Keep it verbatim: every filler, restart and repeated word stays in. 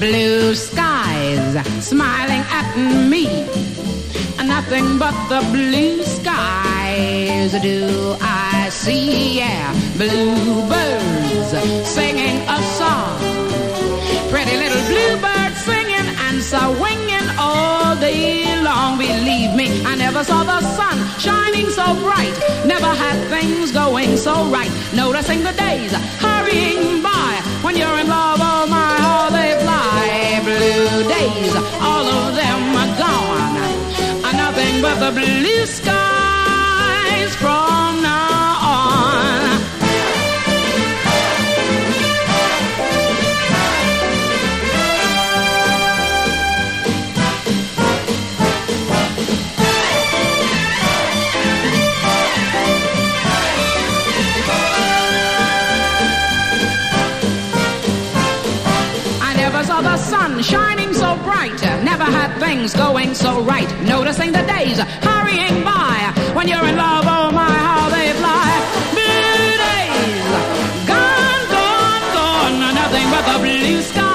blue skies smiling at me. Nothing but the blue skies do I see. Yeah, bluebirds singing a song. Pretty little bluebirds singing and swinging all day long. Believe me, I never saw the sun shining so bright. Never had things going so right. Noticing the days hurrying by. When you're in love, oh my, how they fly. Blue days, all of them are gone. Nothing but the blue skies from now on. I never saw the sun shining so bright. Never had things going so right. Noticing the days hurrying by. When you're in love, oh my, how they fly. Blue days, gone, gone, gone. Nothing but the blue sky.